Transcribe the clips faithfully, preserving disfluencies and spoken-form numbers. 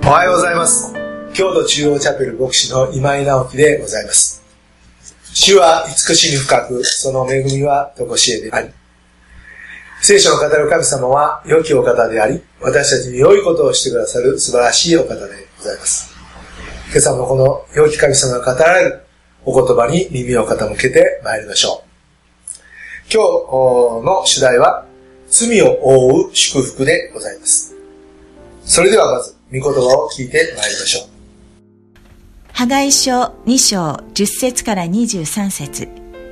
おはようございます。京都中央チャペル牧師の今井直樹でございます。主は慈しみ深く、その恵みは常しえであり、聖書の語る神様は良きお方であり、私たちに良いことをしてくださる素晴らしいお方でございます。今朝もこの良き神様が語られるお言葉に耳を傾けてまいりましょう。今日の主題は罪を覆う祝福でございます。それではまず御言葉を聞いてまいりましょう。 ハガイ書に章じゅっ節からにじゅうさん節。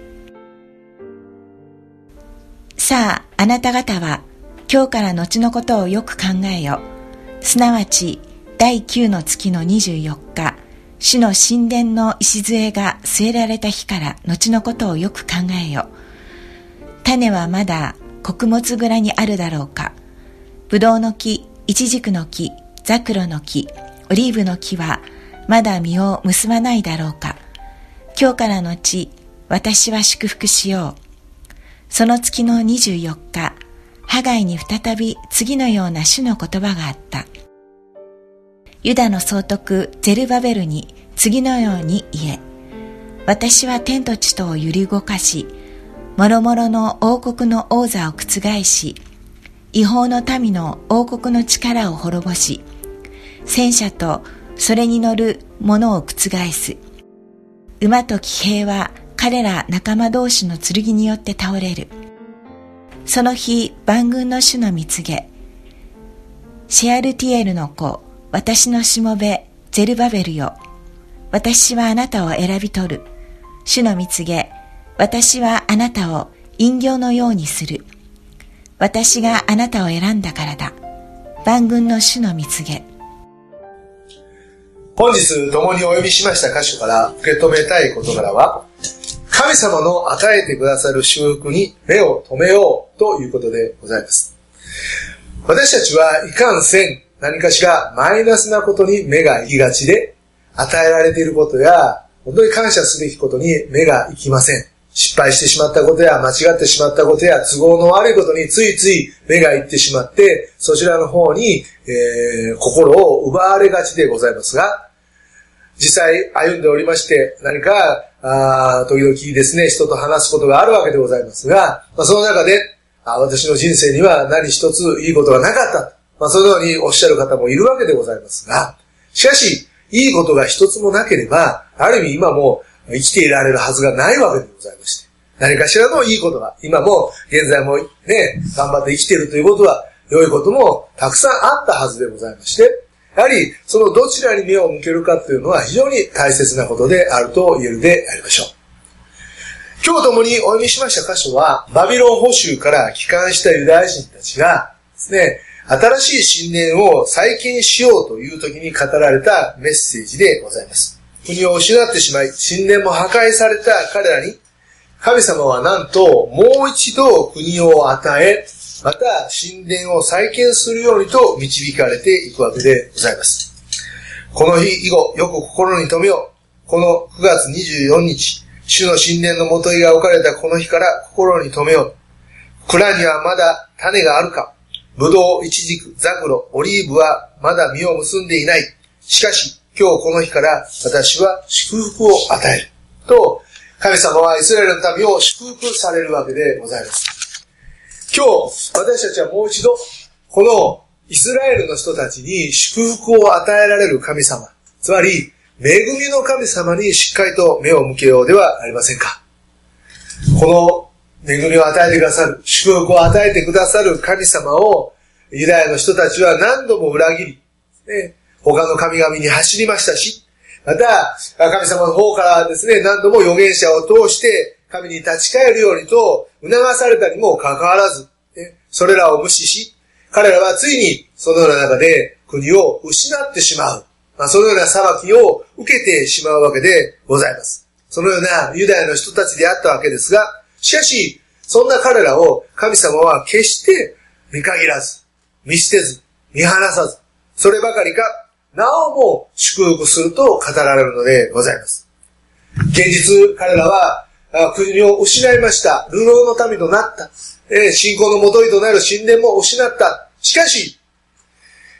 さあ、あなた方は今日から後のことをよく考えよ。すなわち第九の月のにじゅうよっか、主の神殿の礎が据えられた日から後のことをよく考えよ。種はまだ穀物蔵にあるだろうか。ぶどうの木、イチジクの木、ザクロの木、オリーブの木はまだ実を結ばないだろうか。今日からのち、私は祝福しよう。その月のにじゅうよっか、ハガイに再び次のような主の言葉があった。ユダの総督ゼルバベルに次のように言え。私は天と地とを揺り動かし、もろもろの王国の王座を覆し、違法の民の王国の力を滅ぼし、戦車とそれに乗る者を覆す。馬と騎兵は彼ら仲間同士の剣によって倒れる。その日、万軍の主の蜜げ、シェアルティエルの子、私のしもべゼルバベルよ。私はあなたを選び取る。主の蜜げ、私はあなたを人形のようにする。私があなたを選んだからだ。万軍の主の蜜げ。 本日共にお読みしました箇所から受け止めたい事柄は、神様の与えてくださる祝福に目を留めようということでございます。私たちはいかんせん何かしらマイナスなことに目が行きがちで、与えられていることや本当に感謝すべきことに目が行きません。失敗してしまったことや間違ってしまったことや都合の悪いことについつい目が行ってしまって、そちらの方に、えー、心を奪われがちでございますが、実際歩んでおりまして、何かあ時々ですね、人と話すことがあるわけでございますが、まあ、その中であ私の人生には何一ついいことがなかった、まあ、そのようにおっしゃる方もいるわけでございますが、しかしいいことが一つもなければ、ある意味今も生きていられるはずがないわけでございまして、何かしらのいいことが、今も現在もね、頑張って生きているということは、良いこともたくさんあったはずでございまして、やはりそのどちらに目を向けるかというのは非常に大切なことであると言えるでありましょう。今日共にお読みしました箇所は、バビロン捕囚から帰還したユダヤ人たちがですね、新しい神殿を再建しようという時に語られたメッセージでございます。国を失ってしまい、神殿も破壊された彼らに、神様はなんともう一度国を与え、また神殿を再建するようにと導かれていくわけでございます。この日以後、よく心に留めよう。このくがつにじゅうよっか、主の神殿の元井が置かれたこの日から心に留めよう。蔵にはまだ種があるか。ぶどう、イチジク、ザクロ、オリーブはまだ実を結んでいない。しかし、今日この日から私は祝福を与える。と、神様はイスラエルの民を祝福されるわけでございます。今日、私たちはもう一度、このイスラエルの人たちに祝福を与えられる神様、つまり、恵みの神様にしっかりと目を向けようではありませんか。この恵みを与えてくださる、祝福を与えてくださる神様を、ユダヤの人たちは何度も裏切り、ね、他の神々に走りましたし、また、神様の方からですね、何度も預言者を通して、神に立ち返るようにと促されたにもかかわらず、ね、それらを無視し、彼らはついにそのような中で国を失ってしまう。まあ、そのような裁きを受けてしまうわけでございます。そのようなユダヤの人たちであったわけですが、しかし、そんな彼らを神様は決して見限らず、見捨てず、見放さず、そればかりか、なおも祝福すると語られるのでございます。現実、彼らは国を失いました。流浪の民となった。信仰の元井となる神殿も失った。しかし、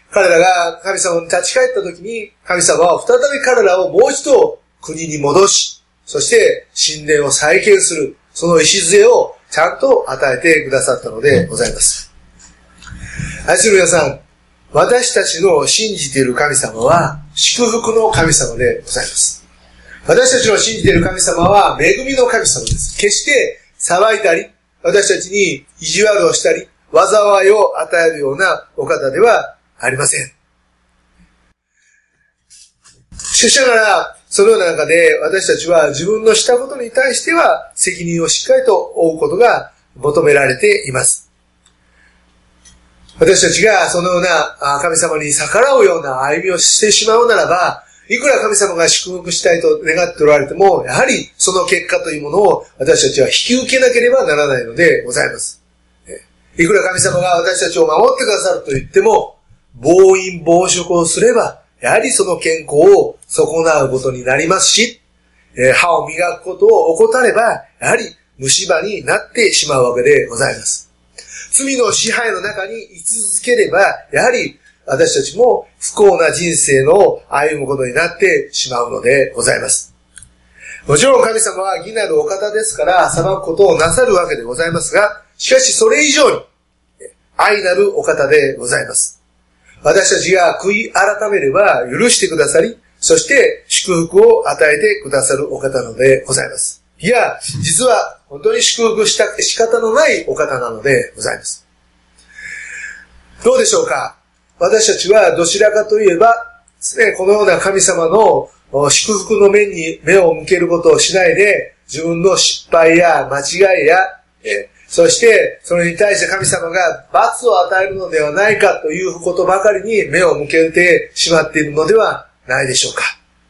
彼らが神様に立ち返った時に、神様は再び彼らをもう一度国に戻し、そして神殿を再建する、その礎をちゃんと与えてくださったのでございます。愛する皆さん、私たちの信じている神様は祝福の神様でございます。私たちの信じている神様は恵みの神様です。決して騒いだり、私たちに意地悪をしたり、災いを与えるようなお方ではありません。しかしながら、そのような中で私たちは自分のしたことに対しては責任をしっかりと負うことが求められています。私たちがそのような神様に逆らうような歩みをしてしまうならば、いくら神様が祝福したいと願っておられても、やはりその結果というものを私たちは引き受けなければならないのでございます。いくら神様が私たちを守ってくださると言っても、暴飲暴食をすれば、やはりその健康を損なうことになりますし、歯を磨くことを怠れば、やはり虫歯になってしまうわけでございます。罪の支配の中に居続ければ、やはり私たちも不幸な人生の歩むことになってしまうのでございます。もちろん神様は義なるお方ですから裁くことをなさるわけでございますが、しかしそれ以上に愛なるお方でございます。私たちが悔い改めれば許してくださり、そして祝福を与えてくださるお方なのでございます。いや、実は本当に祝福したくて仕方のないお方なのでございます。どうでしょうか？私たちはどちらかといえば、ね、このような神様の祝福の面に目を向けることをしないで、自分の失敗や間違いや、えそしてそれに対して神様が罰を与えるのではないかということばかりに目を向けてしまっているのではないでしょうか。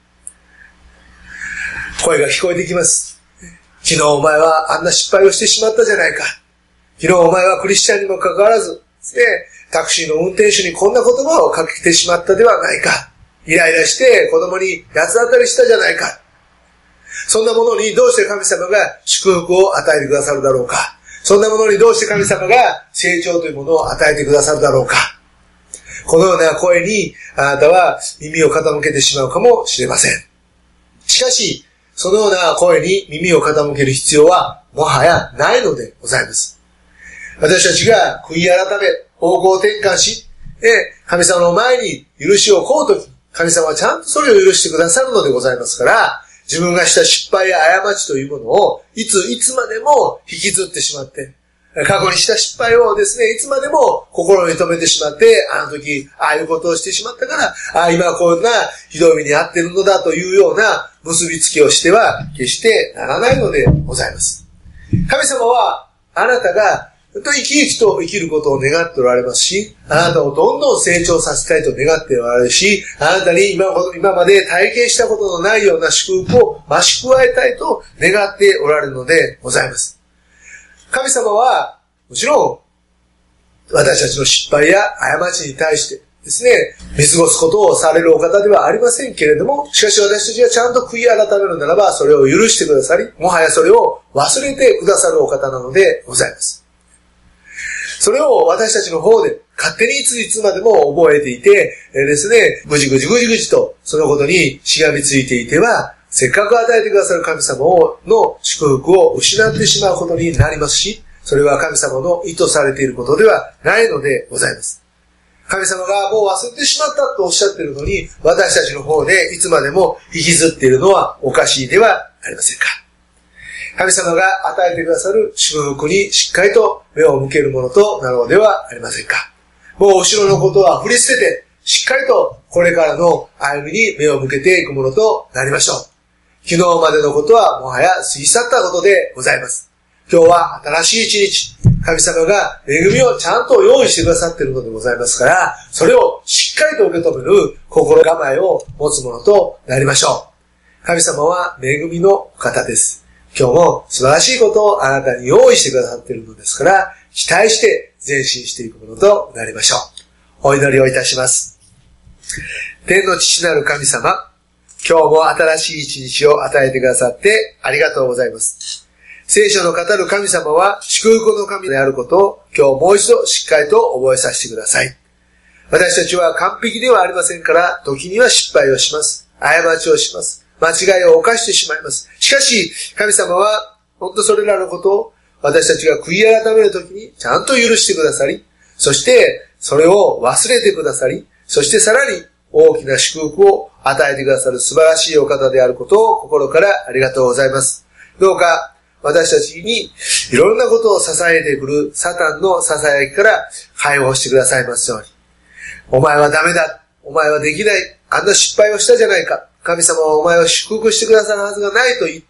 声が聞こえてきます。昨日お前はあんな失敗をしてしまったじゃないか。昨日お前はクリスチャンにもかかわらず、ね、タクシーの運転手にこんな言葉をかけてしまったではないか。イライラして子供に八つ当たりしたじゃないか。そんなものにどうして神様が祝福を与えてくださるだろうか。そんなものにどうして神様が成長というものを与えてくださるだろうか。このような声にあなたは耳を傾けてしまうかもしれません。しかし、そのような声に耳を傾ける必要はもはやないのでございます。私たちが悔い改め、方向転換し、神様の前に許しを請うとき、神様はちゃんとそれを許してくださるのでございますから、自分がした失敗や過ちというものをいついつまでも引きずってしまって、過去にした失敗をですね、いつまでも心に留めてしまって、あの時、ああいうことをしてしまったから、ああ、今こんなひどい目に遭っているのだというような結びつきをしては決してならないのでございます。神様はあなたが生き生きと生きることを願っておられますし、あなたをどんどん成長させたいと願っておられるし、あなたに今今まで体験したことのないような祝福を増し加えたいと願っておられるのでございます。神様はもちろん私たちの失敗や過ちに対してですね、見過ごすことをされるお方ではありませんけれども、しかし私たちがちゃんと悔い改めるならば、それを許してくださり、もはやそれを忘れてくださるお方なのでございます。それを私たちの方で勝手にいついつまでも覚えていて、えー、ですね、ぐじぐじぐじぐじとそのことにしがみついていては、せっかく与えてくださる神様の祝福を失ってしまうことになりますし、それは神様の意図されていることではないのでございます。神様がもう忘れてしまったとおっしゃっているのに、私たちの方でいつまでも引きずっているのはおかしいではありませんか。神様が与えてくださる祝福にしっかりと目を向けるものとなろうではありませんか。もう後ろのことは振り捨てて、しっかりとこれからの歩みに目を向けていくものとなりましょう。昨日までのことはもはや過ぎ去ったことでございます。今日は新しい一日、神様が恵みをちゃんと用意してくださっているのでございますから、それをしっかりと受け止める心構えを持つものとなりましょう。神様は恵みのお方です。今日も素晴らしいことをあなたに用意してくださっているのですから、期待して前進していくものとなりましょう。お祈りをいたします。天の父なる神様、今日も新しい一日を与えてくださってありがとうございます。聖書の語る神様は祝福の神であることを今日もう一度しっかりと覚えさせてください。 私たちは完璧ではありませんから、時には失敗をします。過ちをします。間違いを犯してしまいます。しかし、神様は、本当それらのことを私たちが悔い改めるときにちゃんと許してくださり、そしてそれを忘れてくださり、そしてさらに大きな祝福を与えてくださる素晴らしいお方であることを心からありがとうございます。どうか私たちにいろんなことを支えてくるサタンの囁きから解放してくださいますように。お前はダメだ。お前はできない。あんな失敗をしたじゃないか。神様はお前を祝福してくださるはずがないといった、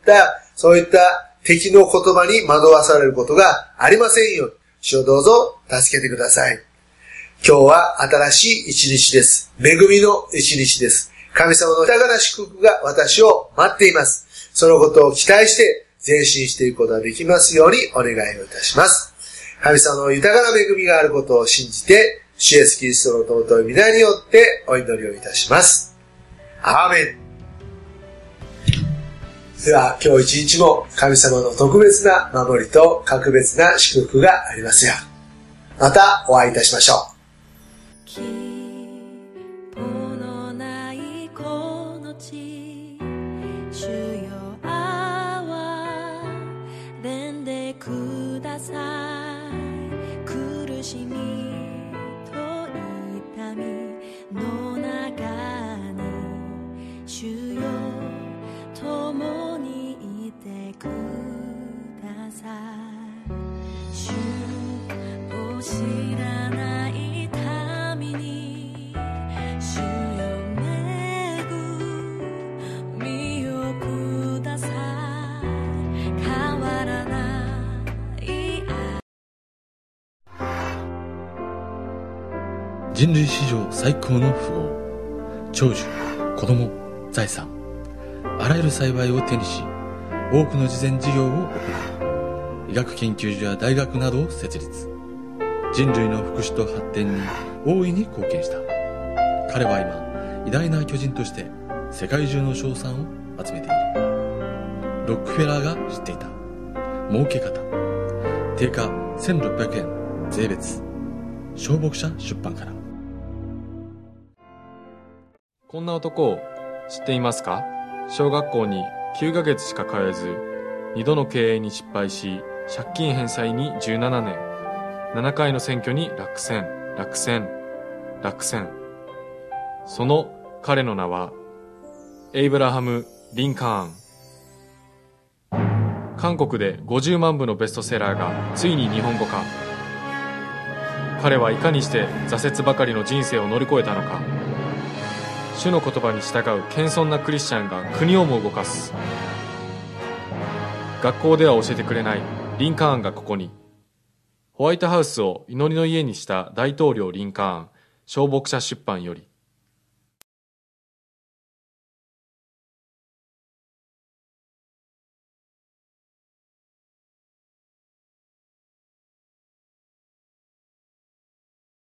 そういった敵の言葉に惑わされることがありませんように。主をどうぞ助けてください。今日は新しい一日です。恵みの一日です。神様の豊かな祝福が私を待っています。そのことを期待して前進していくことができますようにお願いをいたします。神様の豊かな恵みがあることを信じて、主イエスキリストの尊い皆によってお祈りをいたします。アーメン。では今日一日も神様の特別な守りと格別な祝福がありますよう。またお会いいたしましょう。 苦しみと痛みの中に主よ共にいてください。主を知らない民に主よ恵みをください。変わらない人類史上最高の富豪、長寿、子供、財産、あらゆる幸いを手にし、多くの慈善事業を行い、医学研究所や大学などを設立。人類の福祉と発展に大いに貢献した。彼は今、偉大な巨人として世界中の称賛を集めている。ロックフェラーが知っていた儲け方。定価せんろっぴゃくえん、税別。小牧者出版から。 こんな男を知っていますか？小学校にきゅうかげつしか通えず、にどの経営に失敗し、借金返済にじゅうななねん、ななかいの選挙に落選、落選、落選。その彼の名は、エイブラハム・リンカーン。韓国でごじゅうまんぶのベストセラーがついに日本語化。彼はいかにして挫折ばかりの人生を乗り越えたのか。主の言葉に従う謙遜なクリスチャンが国をも動かす。学校では教えてくれないリンカーンがここに。ホワイトハウスを祈りの家にした大統領リンカーン、小牧者出版より。